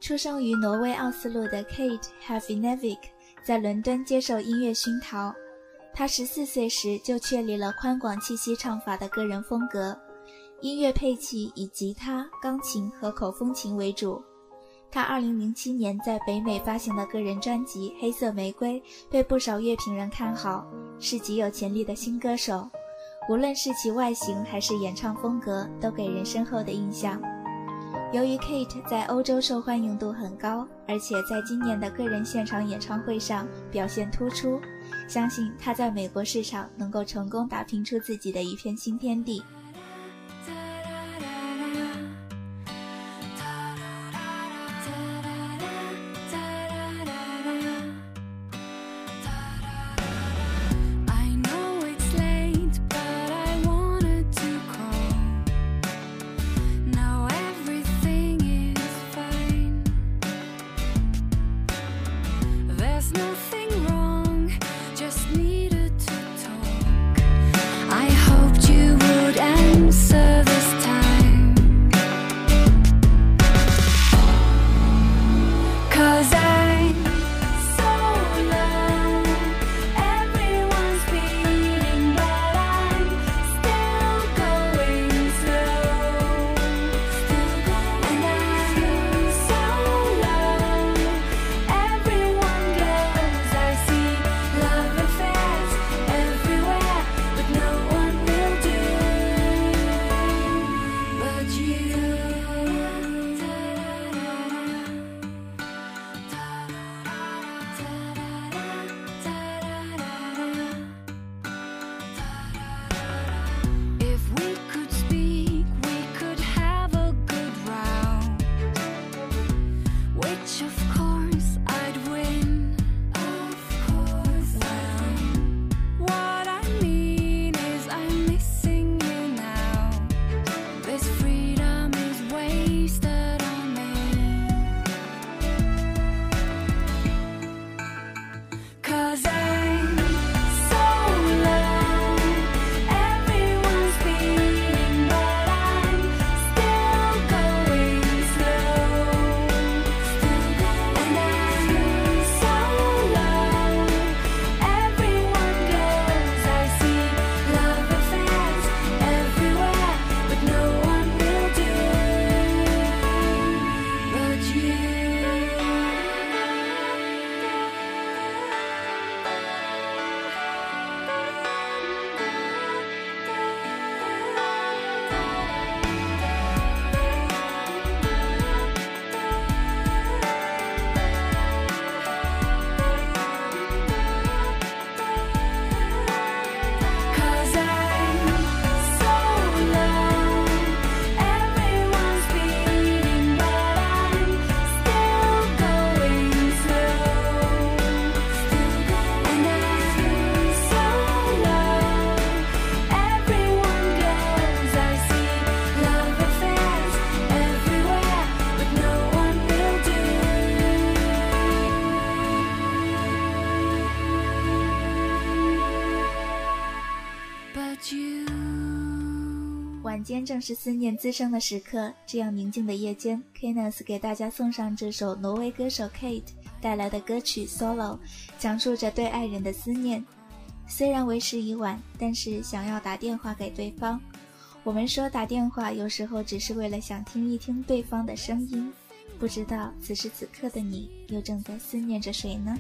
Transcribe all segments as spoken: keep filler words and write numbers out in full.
出生于挪威奥斯陆的 Kate Havnevik 在伦敦接受音乐熏陶。她十四岁时就确立了宽广气息唱法的个人风格，音乐配器以吉他、钢琴和口风琴为主。她二零零七年在北美发行的个人专辑《黑色玫瑰》被不少乐评人看好，是极有潜力的新歌手。无论是其外形还是演唱风格，都给人深厚的印象。由于 Kate 在欧洲受欢迎度很高，而且在今年的个人现场演唱会上表现突出，相信她在美国市场能够成功打拼出自己的一片新天地。晚间正是思念滋生的时刻，这样宁静的夜间 Kenneth 给大家送上这首挪威歌手 Kate 带来的歌曲 Solo， 讲述着对爱人的思念。虽然为时已晚，但是想要打电话给对方。我们说打电话有时候只是为了想听一听对方的声音，不知道此时此刻的你又正在思念着谁呢？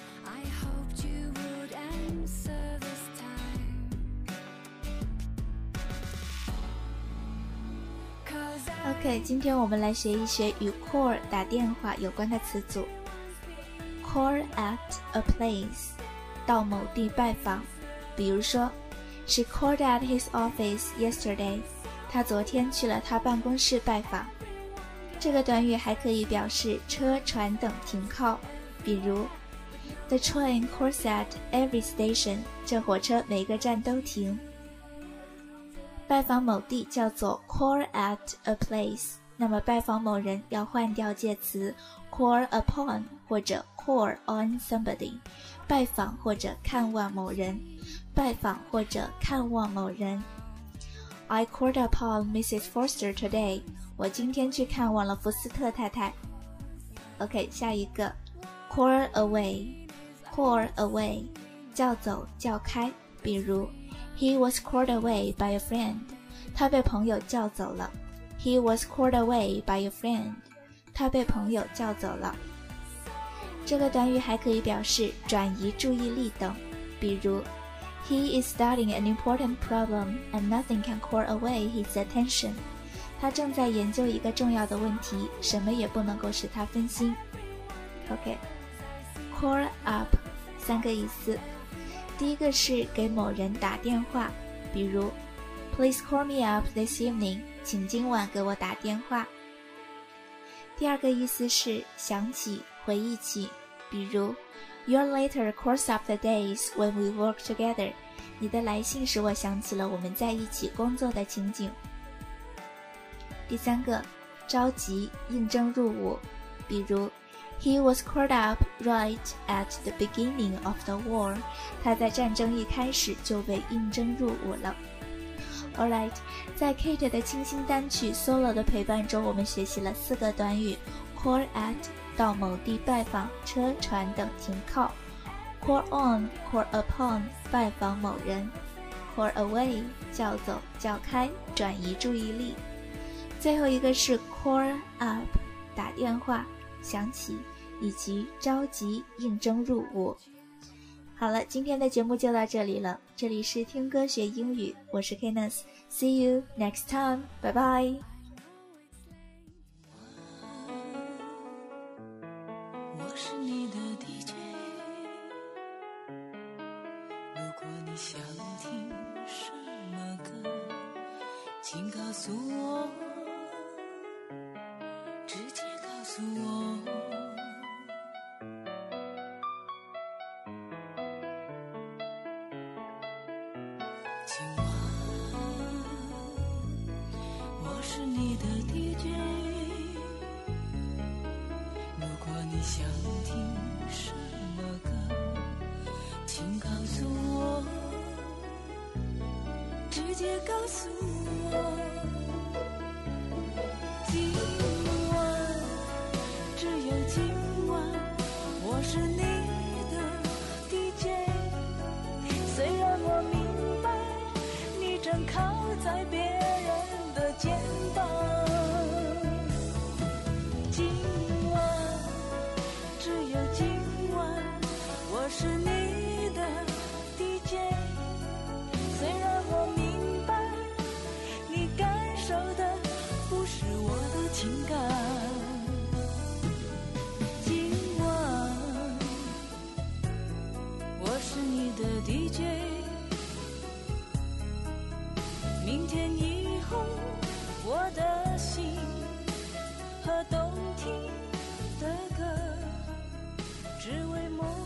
OK， 今天我们来学一学与 call 打电话有关的词组。 Call at a place， 到某地拜访。比如说 She called at his office yesterday， 她昨天去了他办公室拜访。这个短语还可以表示车、船等停靠，比如 The train calls at every station， 这火车每个站都停。拜访某地叫做 call at a place， 那么拜访某人要换掉介词 call upon 或者 call on somebody， 拜访或者看望某人，拜访或者看望某人。 I called upon Missus Forster today， 我今天去看望了福斯特太太。 OK， 下一个 call away call away 叫走叫开，比如 He was called away by a friend， 他被朋友叫走了。 He was called away by a friend， 他被朋友叫走了。这个短语还可以表示转移注意力等，比如 He is studying an important problem and nothing can call away his attention， 他正在研究一个重要的问题，什么也不能够使他分心。 OK， call up 三个意思，第一个是给某人打电话，比如 Please call me up this evening， 请今晚给我打电话。第二个意思是想起回忆起，比如 Your letter calls up the days when we work together， 你的来信使我想起了我们在一起工作的情景。第三个着急应征入伍，比如 He was called up right at the beginning of the war， 他在战争一开始就被应征入伍了。 Alright， 在 Kate 的清新单曲 Solo 的陪伴中，我们学习了四个短语 Call at 到某地拜访、车船等停靠， Call on Call upon 拜访某人， Call away 叫走叫开转移注意力，最后一个是 Call up 打电话想起以及着急应征入伍。好了，今天的节目就到这里了，这里是听歌学英语，我是 Kenneth， See you next time， 拜拜。 我是你的 D J， 如果你想听什么歌，请告诉我，直接告诉我。今晚我是你的 D J， 如果你想听什么歌，请告诉我，直接告诉我。今晚，只有今晚，我是你的 D J， 虽然我明白你正靠在别人的肩膀，今晚，只有今晚，我是你的 D J， 虽然我明白你感受的不是我的情感，今晚，我是你的 D J， 明天以后我的心和动听的歌只为梦